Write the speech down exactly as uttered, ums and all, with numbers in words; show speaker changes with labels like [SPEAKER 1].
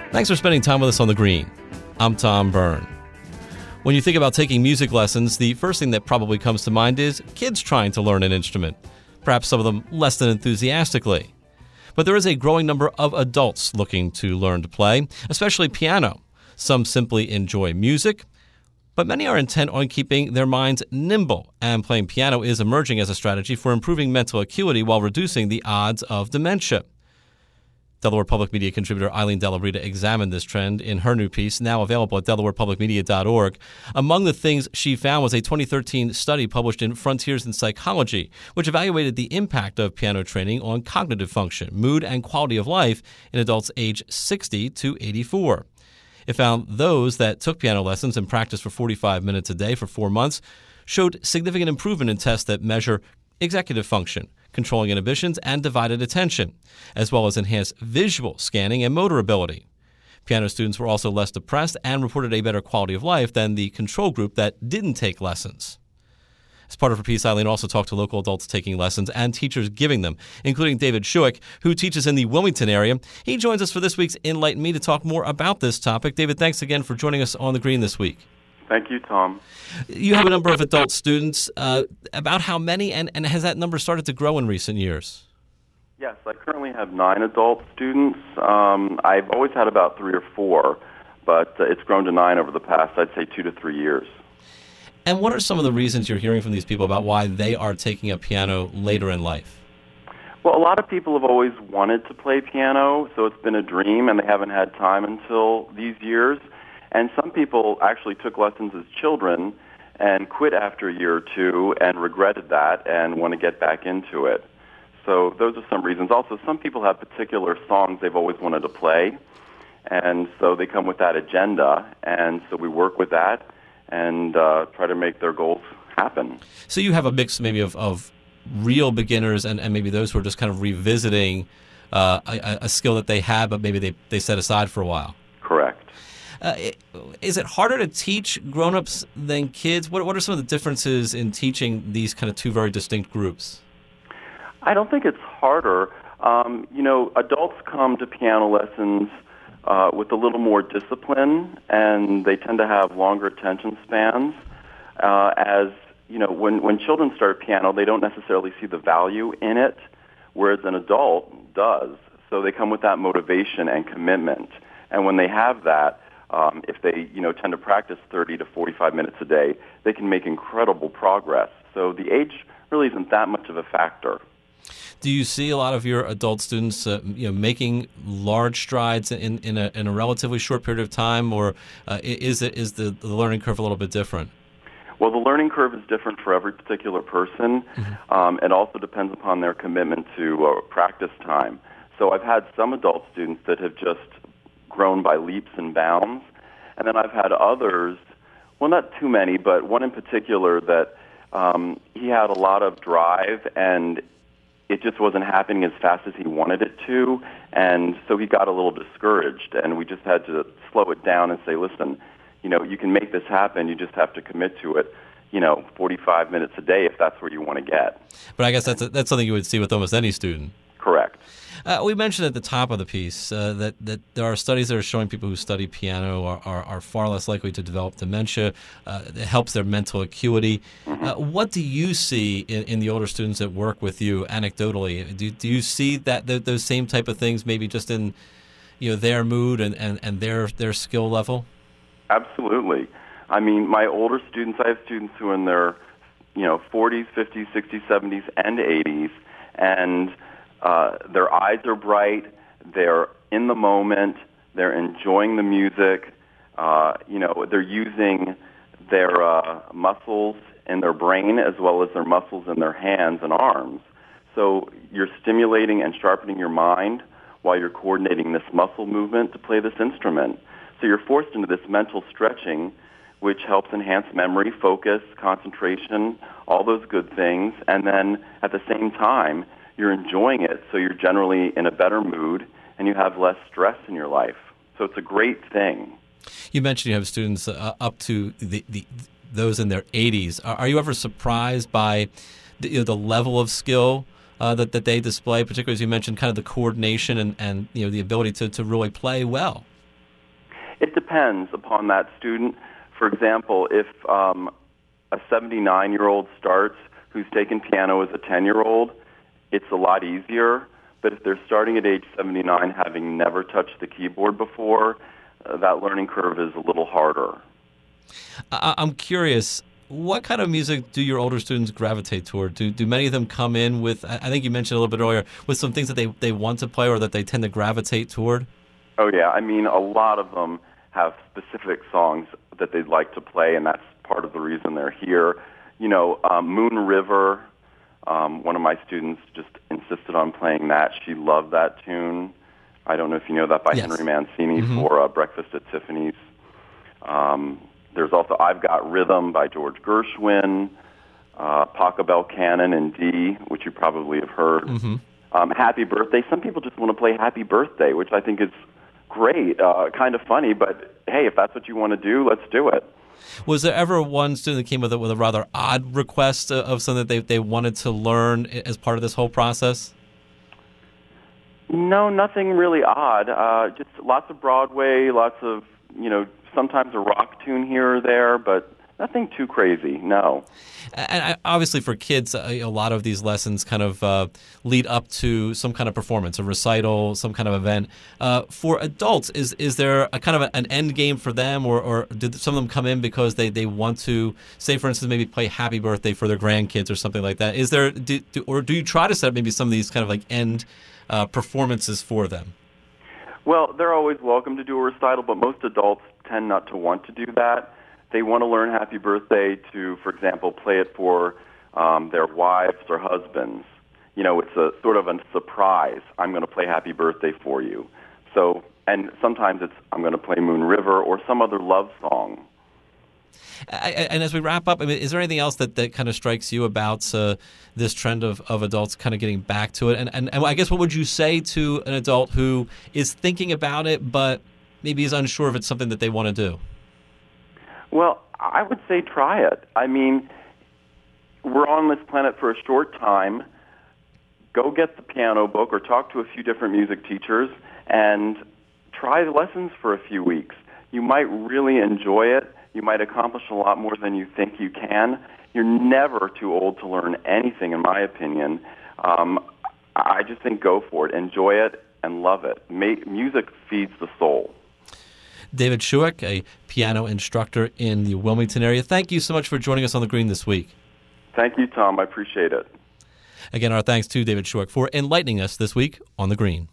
[SPEAKER 1] Thanks for spending time with us on The Green. I'm Tom Byrne. When you think about taking music lessons, the first thing that probably comes to mind is kids trying to learn an instrument, perhaps some of them less than enthusiastically. But there is a growing number of adults looking to learn to play, especially piano. Some simply enjoy music, but many are intent on keeping their minds nimble, and playing piano is emerging as a strategy for improving mental acuity while reducing the odds of dementia. Delaware Public Media contributor Eileen Della Rita examined this trend in her new piece, now available at delaware public media dot org. Among the things she found was a twenty thirteen study published in Frontiers in Psychology, which evaluated the impact of piano training on cognitive function, mood, and quality of life in adults aged sixty to eighty-four. It found those that took piano lessons and practiced for forty-five minutes a day for four months showed significant improvement in tests that measure executive function, controlling inhibitions, and divided attention, as well as enhanced visual scanning and motor ability. Piano students were also less depressed and reported a better quality of life than the control group that didn't take lessons. As part of her piece, Eileen also talked to local adults taking lessons and teachers giving them, including David Schuick, who teaches in the Wilmington area. He joins us for this week's Enlighten Me to talk more about this topic. David, thanks again for joining us on The Green this week.
[SPEAKER 2] Thank you, Tom.
[SPEAKER 1] You have a number of adult students. Uh, about how many, and, and has that number started to grow in recent years?
[SPEAKER 2] Yes, I currently have nine adult students. Um, I've always had about three or four, but uh, it's grown to nine over the past, I'd say, two to three years.
[SPEAKER 1] And what are some of the reasons you're hearing from these people about why they are taking up piano later in life?
[SPEAKER 2] Well, a lot of people have always wanted to play piano, so it's been a dream, and they haven't had time until these years. And some people actually took lessons as children and quit after a year or two and regretted that and want to get back into it. So those are some reasons. Also, some people have particular songs they've always wanted to play, and so they come with that agenda, and so we work with that and uh, try to make their goals happen.
[SPEAKER 1] So you have a mix maybe of, of real beginners and, and maybe those who are just kind of revisiting uh, a, a skill that they had, but maybe they, they set aside for a while.
[SPEAKER 2] Correct.
[SPEAKER 1] Uh, is it harder to teach grown-ups than kids? What, what are some of the differences in teaching these kind of two very distinct groups?
[SPEAKER 2] I don't think it's harder. Um, you know, adults come to piano lessons uh, with a little more discipline, and they tend to have longer attention spans. Uh, as, you know, when, when children start piano, they don't necessarily see the value in it, whereas an adult does. So they come with that motivation and commitment. And when they have that, Um, if they, you know, tend to practice thirty to forty-five minutes a day, they can make incredible progress. So the age really isn't that much of a factor.
[SPEAKER 1] Do you see a lot of your adult students, uh, you know, making large strides in in a, in a relatively short period of time, or uh, is it is the, the learning curve a little bit different?
[SPEAKER 2] Well, the learning curve is different for every particular person. Mm-hmm. Um, it also depends upon their commitment to uh, practice time. So I've had some adult students that have just grown by leaps and bounds. And then I've had others, well, not too many, but one in particular that um, he had a lot of drive and it just wasn't happening as fast as he wanted it to. And so he got a little discouraged, and we just had to slow it down and say, listen, you know, you can make this happen. You just have to commit to it, you know, forty-five minutes a day if that's where you want to get.
[SPEAKER 1] But I guess that's a, that's something you would see with almost any student.
[SPEAKER 2] Correct.
[SPEAKER 1] Uh, we mentioned at the top of the piece uh, that, that there are studies that are showing people who study piano are, are, are far less likely to develop dementia. Uh, it helps their mental acuity. Mm-hmm. Uh, what do you see in, in the older students that work with you anecdotally? Do, do you see that th- those same type of things maybe just in, you know, their mood and, and, and their, their skill level?
[SPEAKER 2] Absolutely. I mean, my older students, I have students who are in their, you know, forties, fifties, sixties, seventies, and eighties, and Uh, their eyes are bright, they're in the moment, they're enjoying the music, uh, you know, they're using their uh, muscles in their brain as well as their muscles in their hands and arms. So you're stimulating and sharpening your mind while you're coordinating this muscle movement to play this instrument. So you're forced into this mental stretching, which helps enhance memory, focus, concentration, all those good things, and then at the same time, you're enjoying it, so you're generally in a better mood, and you have less stress in your life. So it's a great thing.
[SPEAKER 1] You mentioned you have students uh, up to the, the those in their eighties. Are, are you ever surprised by the, you know, the level of skill uh, that, that they display, particularly as you mentioned, kind of the coordination and, and you know the ability to, to really play well?
[SPEAKER 2] It depends upon that student. For example, if um, a seventy-nine-year-old starts who's taken piano as a ten-year-old, it's a lot easier. But if they're starting at age seventy-nine, having never touched the keyboard before, uh, that learning curve is a little harder.
[SPEAKER 1] I- I'm curious, what kind of music do your older students gravitate toward? Do do many of them come in with, I think you mentioned a little bit earlier, with some things that they, they want to play or that they tend to gravitate toward?
[SPEAKER 2] Oh, yeah. I mean, a lot of them have specific songs that they'd like to play, and that's part of the reason they're here. You know, um, Moon River, um, one of my students just insisted on playing that. She loved that tune. I don't know if you know that by
[SPEAKER 1] Yes.
[SPEAKER 2] Henry Mancini
[SPEAKER 1] Mm-hmm.
[SPEAKER 2] for uh, Breakfast at Tiffany's. Um, there's also I've Got Rhythm by George Gershwin, uh, Pachelbel Canon in D, which you probably have heard.
[SPEAKER 1] Mm-hmm.
[SPEAKER 2] Um, Happy Birthday. Some people just want to play Happy Birthday, which I think is great, uh, kind of funny, but hey, if that's what you want to do, let's do it.
[SPEAKER 1] Was there ever one student that came with a, with a rather odd request of something that they, they wanted to learn as part of this whole process?
[SPEAKER 2] No, nothing really odd. Uh, just lots of Broadway, lots of, you know, sometimes a rock tune here or there, but nothing too crazy, no.
[SPEAKER 1] And I, obviously for kids, a, a lot of these lessons kind of uh, lead up to some kind of performance, a recital, some kind of event. Uh, for adults, is is there a kind of an end game for them, or, or did some of them come in because they, they want to, say for instance, maybe play Happy Birthday for their grandkids or something like that? Is there, do, do, or do you try to set up maybe some of these kind of like end uh, performances for them?
[SPEAKER 2] Well, they're always welcome to do a recital, but most adults tend not to want to do that. They want to learn Happy Birthday to, for example, play it for um, their wives or husbands. You know, it's a sort of a surprise. I'm going to play Happy Birthday for you. So, and sometimes it's I'm going to play Moon River or some other love song.
[SPEAKER 1] I, and as we wrap up, I mean, is there anything else that, that kind of strikes you about uh, this trend of, of adults kind of getting back to it? And, and, and I guess what would you say to an adult who is thinking about it but maybe is unsure if it's something that they want to do?
[SPEAKER 2] Well, I would say try it. I mean, we're on this planet for a short time. Go get the piano book or talk to a few different music teachers and try the lessons for a few weeks. You might really enjoy it. You might accomplish a lot more than you think you can. You're never too old to learn anything, in my opinion. Um, I just think go for it. Enjoy it and love it. Make, music feeds the soul.
[SPEAKER 1] David Shuick, a piano instructor in the Wilmington area. Thank you so much for joining us on The Green this week.
[SPEAKER 2] Thank you, Tom. I appreciate it.
[SPEAKER 1] Again, our thanks to David Shuick for enlightening us this week on The Green.